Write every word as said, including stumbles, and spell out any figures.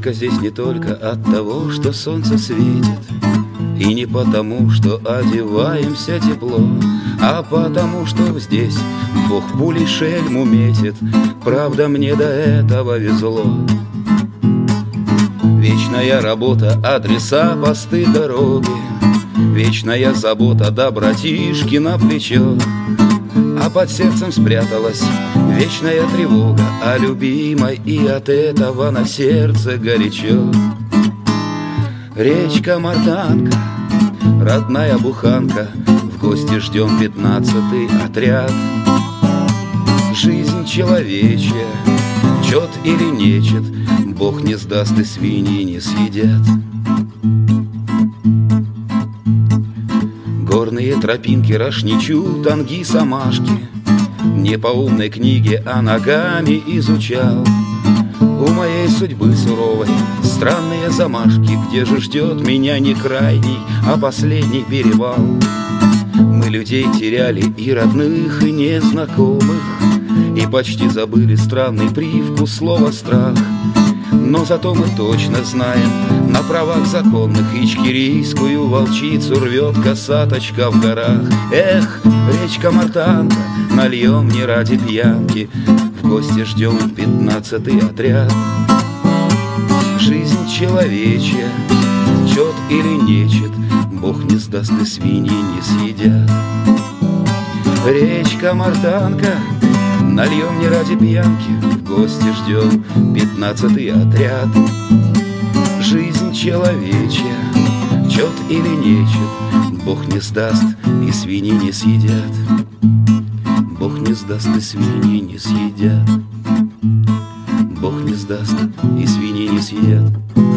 Жарко здесь не только от того, что солнце светит, и не потому, что одеваемся тепло, а потому, что здесь Бог пулей шельму метит. Правда, мне до этого везло. Вечная работа, адреса, посты, дороги, вечная забота, да братишки на плечо. А под сердцем спряталась вечная тревога о любимой, и от этого на сердце горячо. Речка Мартанка, родная буханка, в гости ждем пятнадцатый отряд. Жизнь человечья, чет или нечет, Бог не сдаст и свиньи не съедят. Горные тропинки Рашничу, танги, самашки не по умной книге, а ногами изучал. У моей судьбы суровой странные замашки, где же ждет меня не крайний, а последний перевал. Мы людей теряли и родных, и незнакомых, и почти забыли странный привкус слова «страх». Но зато мы точно знаем, на правах законных ичкерийскую волчицу рвет косаточка в горах. Эх, речка Мартанка, нальем не ради пьянки, в гости ждем пятнадцатый отряд. Жизнь человечья, чет или нечет, Бог не сдаст и свиньи не съедят. Речка Мартанка, нальем не ради пьянки, в гости ждем пятнадцатый отряд. Жизнь человечья, чет или нечет, Бог не сдаст и свиньи не съедят. Бог не сдаст и свиньи не съедят. Бог не сдаст и свиньи не съедят.